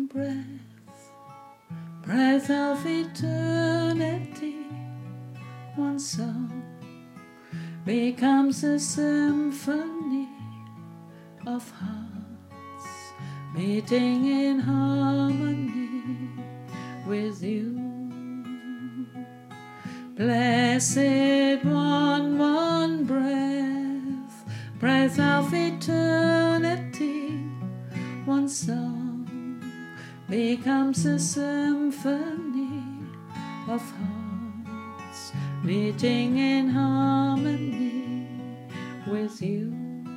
breath, breath of eternity, one song becomes a symphony of hearts meeting in harmony with you. Blessed one breath, breath of eternity, one song becomes a symphony of hearts meeting in harmony with you.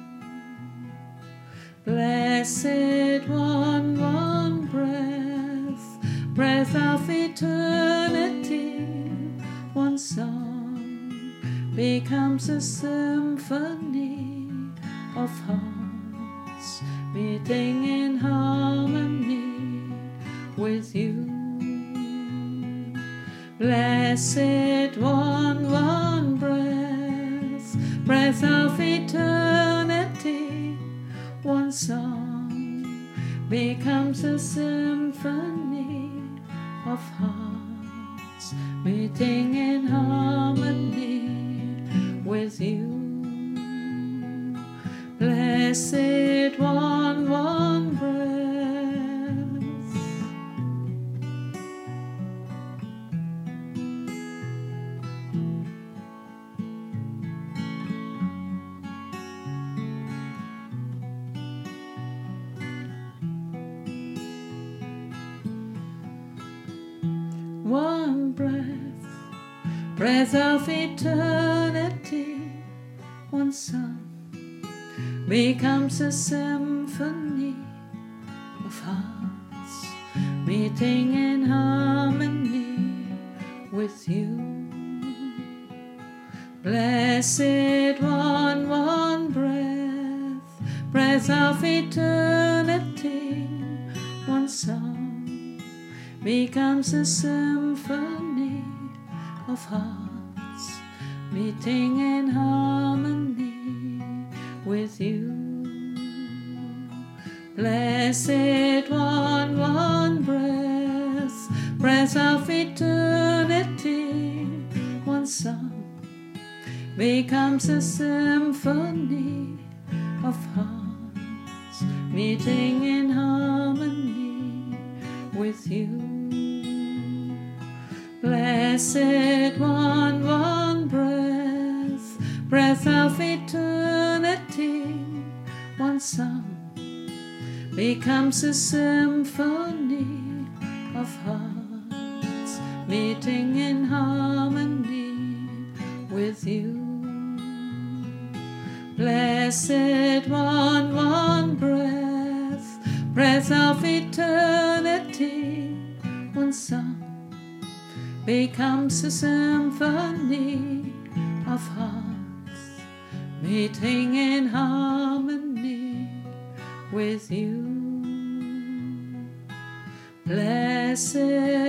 Blessed one breath, breath of eternity, one song becomes a symphony of hearts meeting in harmony with you. Blessed one breath, breath of eternity, one song becomes a symphony of hearts meeting in harmony with you. Blessed one breath. One breath, breath of eternity, one song becomes a symphony of hearts meeting in harmony with you. Blessed one breath, breath of eternity, one song becomes a symphony of hearts meeting in harmony with you. Blessed one breath, breath of eternity, one song becomes a symphony of hearts meeting in harmony with you. Blessed one breath, breath of eternity, one song becomes a symphony of hearts meeting in harmony with you. Blessed one breath, breath of eternity, one song becomes a symphony of hearts meeting in harmony with you. Blessed